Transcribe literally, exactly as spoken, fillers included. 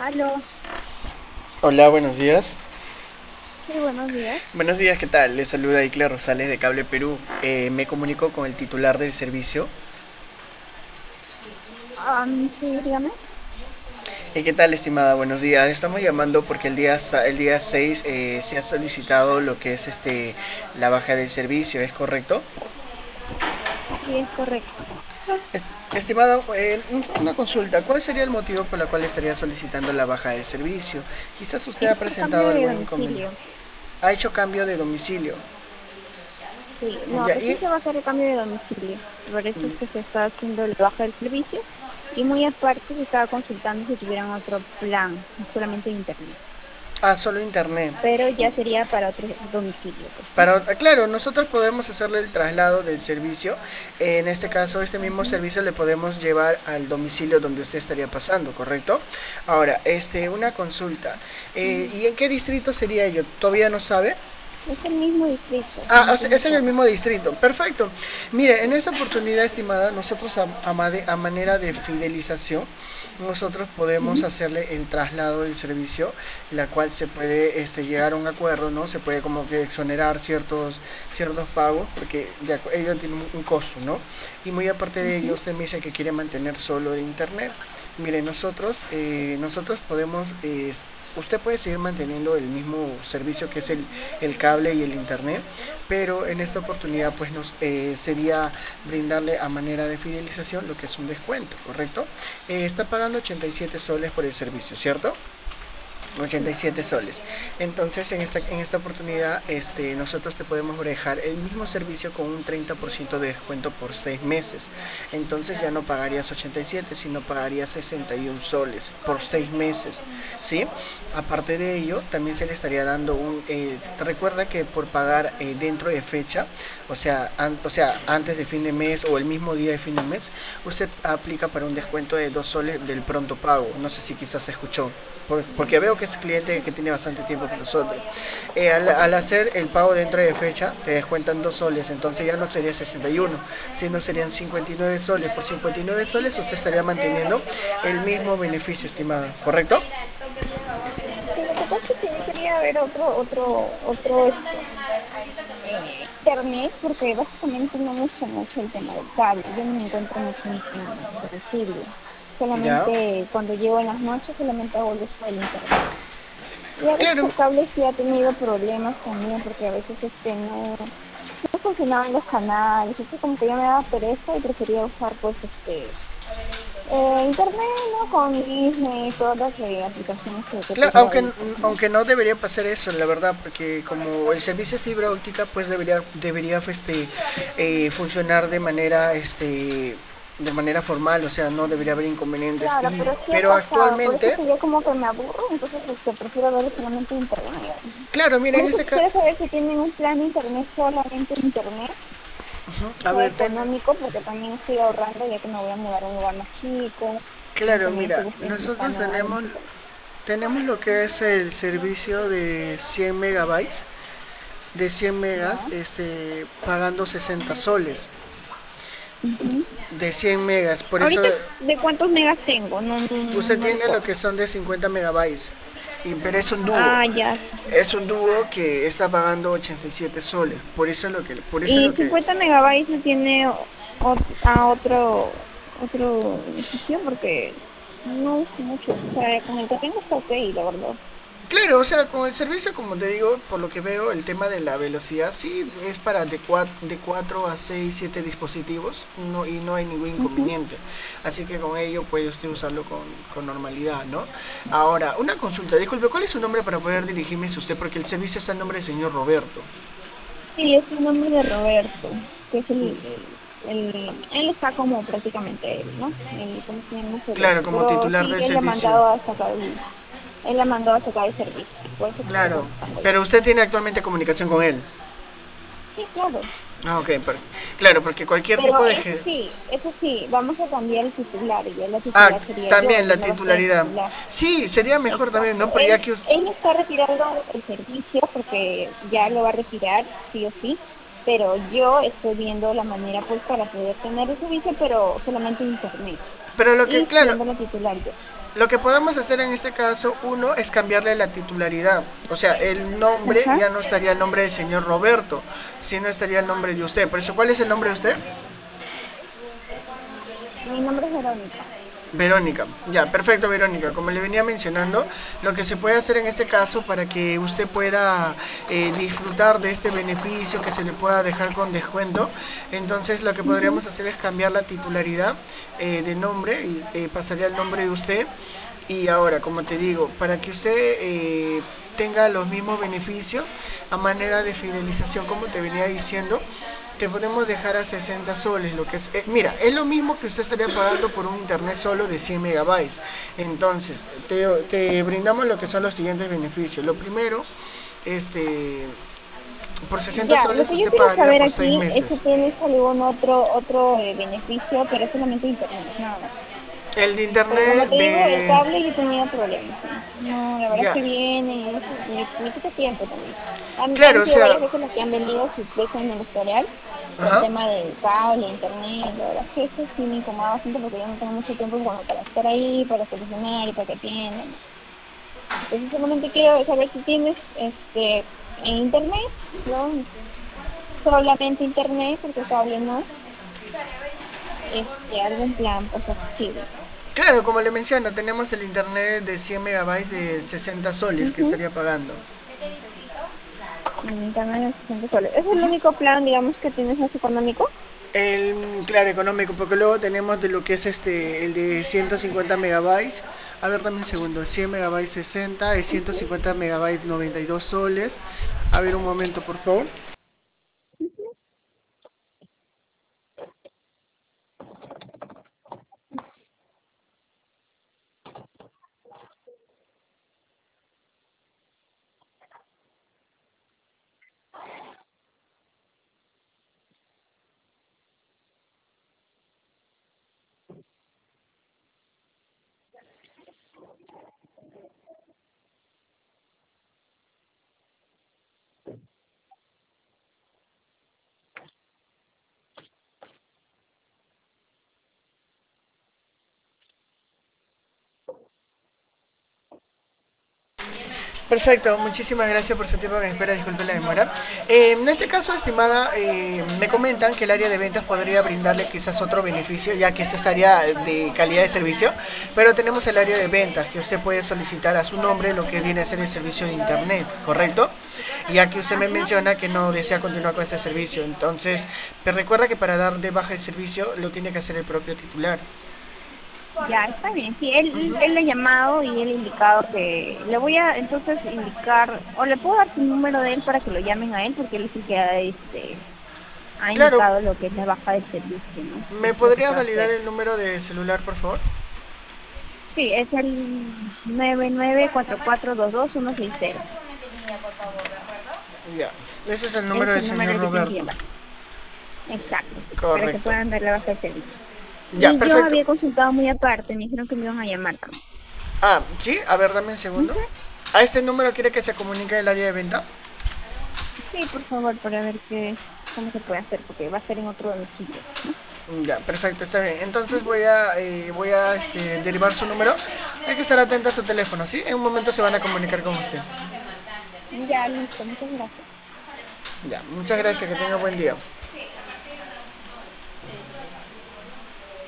Aló, Hola, buenos días. sí, buenos días. Buenos días, ¿qué tal? Les saluda Icle Rosales de Cable Perú. Eh, me comunico con el titular del servicio. Am, sí, dígame. Eh, ¿qué tal, estimada? Buenos días. Estamos llamando porque el día, sa- el día seis eh, se ha solicitado lo que es este la baja del servicio, ¿es correcto? Sí, es correcto. Es- estimado, eh, una consulta. ¿Cuál sería el motivo por el cual estaría solicitando la baja del servicio? Quizás usted Es ha por cambio presentado de algún inconveniente. domicilio. Ha hecho cambio de domicilio. Sí, no, Ya, y recién se va a hacer el cambio de domicilio. Por eso es que se está haciendo la baja del servicio. Y muy aparte se estaba consultando si tuvieran otro plan, solamente de internet. ah, solo internet. Pero ya sería para otro domicilio, pues, ¿no? Para, claro, nosotros podemos hacerle el traslado del servicio. En este caso, este mismo Ujú. servicio le podemos llevar al domicilio donde usted estaría pasando, ¿correcto? Ahora, este, una consulta. Eh, ¿y en qué distrito sería ello? ¿Todavía no sabe? Es el mismo distrito, Ah, no es tiene es en el cambio. mismo distrito. Perfecto. Mire, en esta oportunidad, estimada, nosotros a, a made- a manera de fidelización, nosotros podemos Ujú. hacerle el traslado del servicio, la cual se puede este, llegar a un acuerdo, ¿no? Se puede como que exonerar ciertos, ciertos pagos, porque de acu- ello tiene un, un costo, ¿no? Y muy aparte de ello, Ujú. usted me dice que quiere mantener solo el internet. Mire, nosotros, eh, nosotros podemos... eh, usted puede seguir manteniendo el mismo servicio que es el, el cable y el internet, pero en esta oportunidad pues nos eh, sería brindarle a manera de fidelización lo que es un descuento, ¿correcto? Eh, está pagando ochenta y siete soles por el servicio, ¿cierto? ochenta y Sí. siete soles. Entonces, en esta, en esta oportunidad, este, nosotros te podemos dejar el mismo servicio con un treinta por ciento de descuento por seis meses. Entonces, ya no pagarías ochenta y siete, sino pagarías sesenta y uno soles por seis meses. ¿Sí? Aparte de ello, también se le estaría dando un. Eh, recuerda que por pagar eh, dentro de fecha, o sea, an, o sea, antes de fin de mes o el mismo día de fin de mes, usted aplica para un descuento de dos soles del pronto pago. No sé si quizás se escuchó porque veo que es cliente que tiene bastante tiempo con nosotros. Eh, al, al, hacer el pago dentro de fecha, te descuentan dos soles, entonces ya no sería sesenta y uno, sino serían cincuenta y nueve soles. Por cincuenta y nueve soles usted estaría manteniendo el mismo beneficio, estimado, ¿correcto? Sí, lo que pasa es que yo quería ver otro, otro, otro, este, eh, internet, porque básicamente no me gusta mucho el tema del cable. Yo no me encuentro mucho en, en mi domicilio. Ya. Solamente cuando llego en las noches, solamente hago el uso del internet. Y a veces Claro, el cable sí ha tenido problemas también, porque a veces este no, no funcionaban los canales. Entonces como que ya me daba pereza y prefería usar pues este eh, internet, ¿no? Con Disney y todas las eh, aplicaciones que, que claro, tengo aunque, ahí, pues, ¿no? aunque no debería pasar eso, la verdad, porque como el servicio es fibra óptica, pues debería, debería este, eh, funcionar de manera, este, de manera formal, o sea, no debería haber inconvenientes. Claro, Y, pero sí ha pero pasado, por eso actualmente, que yo como que me aburro, entonces este, prefiero ver solamente internet. claro, mira, Por en eso este caso, quisiera saber si tienen un plan de internet solamente internet, que a sea ver, ten, económico, porque también estoy ahorrando ya que me voy a mudar a un lugar más chico, y claro, también estoy mira, bus- nosotros buscando algo tenemos, chico. tenemos lo que es el servicio de cien megabytes, de cien megas, Ya. este, pagando sesenta soles, Ujú. de cien megas, por eso Ahorita, ¿de cuántos megas tengo? No, no, no, usted no tiene lo recuerdo. que son de cincuenta megabytes, y, pero es un dúo, Ah, ya. es un dúo que está pagando ochenta y siete soles, por eso es lo que, por eso es Y lo que, cincuenta megabytes no tiene o- a otro otro beneficio porque no uso mucho. O sea, con el que tengo está ok, la verdad. claro, o sea, con el servicio, como te digo, por lo que veo, el tema de la velocidad sí es para de cuatro, de cuatro a seis siete dispositivos, no, y no hay ningún Ujú. inconveniente. Así que con ello puede usted usarlo con, con normalidad, ¿no? Ahora, una consulta, disculpe, ¿cuál es su nombre para poder dirigirme a usted? Porque el servicio está en nombre del señor Roberto. Sí, es el nombre de Roberto, que es el, el, el- él está como prácticamente él, ¿no? El, ¿cómo se llama? Es el Claro, este. como Pero titular sí, del él le ha servicio. mandado a sacar el, él le ha mandado a sacar el servicio. Por eso que estoy Claro, contestando yo. pero usted tiene actualmente comunicación con él. Sí, claro. Ah, ok, per- claro, porque cualquier Pero tipo de... eso ge- sí, eso sí, vamos a cambiar el titular y ya la Ah, titular sería yo, también él la no va a ser el titularidad. titular. Sí, sería mejor también, Exacto. ¿no? Pero ya Él, que... us- él está retirando el servicio porque ya lo va a retirar, sí o sí, pero yo estoy viendo la manera pues para poder tener el servicio, pero solamente en internet. Pero lo que, Y claro, siendo la titular yo. Lo que podemos hacer en este caso, uno, es cambiarle la titularidad. O sea, el nombre Ajá. ya no estaría el nombre del señor Roberto, sino estaría el nombre de usted. Por eso, ¿cuál es el nombre de usted? Mi nombre es Verónica. Verónica, ya, perfecto Verónica. Como le venía mencionando, lo que se puede hacer en este caso para que usted pueda eh, disfrutar de este beneficio que se le pueda dejar con descuento, entonces lo que Ujú. podríamos hacer es cambiar la titularidad eh, de nombre y eh, pasaría el nombre de usted. Y ahora, como te digo, para que usted eh, tenga los mismos beneficios a manera de fidelización, como te venía diciendo, te podemos dejar a sesenta soles, lo que es, eh, mira, es lo mismo que usted estaría pagando por un internet solo de cien megabytes. Entonces, te, te brindamos lo que son los siguientes beneficios. Lo primero, este, por sesenta Ya, lo soles que yo usted quiero pagaría saber por seis aquí es si meses. tienes algún otro otro eh, beneficio, pero solamente internet, nada más. El de Porque como internet te digo, el de... cable yo he tenido problemas, ¿sí? No, la verdad es Ya, que viene y eso me, me quita tiempo también. Han, claro, han o sido sea, varias veces las que han vendido su precio en el historial por el ajá. tema del cable, internet, la verdad es que eso sí me incomoda bastante porque yo no tengo mucho tiempo como para estar ahí, para solucionar y para que atiendan, ¿no? Entonces solamente quiero saber si tienes este en internet, ¿no? Solamente internet, porque cable no, este algún plan pues accesible. Claro, como le menciono, tenemos el internet de cien megabytes de sesenta soles que Ujú. estaría pagando. En internet de sesenta soles. ¿Es el único plan, digamos, que tienes más económico? El, claro, económico, porque luego tenemos de lo que es este, el de ciento cincuenta megabytes. A ver, dame un segundo. cien megabytes sesenta, el ciento Ujú. cincuenta megabytes noventa y dos soles. A ver, un momento, por favor. Perfecto, muchísimas gracias por su tiempo en espera, disculpe la demora. Eh, en este caso, estimada, eh, me comentan que el área de ventas podría brindarle quizás otro beneficio, ya que este estaría de calidad de servicio, pero tenemos el área de ventas, que usted puede solicitar a su nombre lo que viene a ser el servicio de internet, ¿correcto? Ya que usted me Ajá. menciona que no desea continuar con este servicio, entonces, me recuerda que para dar de baja el servicio lo tiene que hacer el propio titular. Ya, está bien. Sí, él, él le ha llamado y él ha indicado que le voy a entonces indicar, o le puedo dar su número de él para que lo llamen a él, porque él es el que ha, este, ha Claro, indicado lo que es la baja del servicio, ¿no? ¿me Es lo que se podría va a validar hacer. el número de celular, por favor? Sí, es el nueve nueve cuatro cuatro dos dos uno seis cero. Ya, ese es el Es número del el número señor al que tienen que Roberto. llamar. Exacto, para que Correcto. puedan dar la baja del servicio. Ya, Y yo perfecto. había consultado muy aparte, me dijeron que me iban a llamar también. Ah, sí, a ver, dame un segundo. Ujú. ¿A este número quiere que se comunique el área de venta? Sí, por favor, para ver qué, cómo se puede hacer, porque va a ser en otro domicilio, ¿no? Ya, perfecto, está bien. Entonces Ujú. voy a, eh, voy a este, derivar su número. Hay que estar atenta a su teléfono, ¿sí? En un momento se van a comunicar con usted. Ya, listo, muchas gracias. Ya, muchas gracias, que tenga buen día.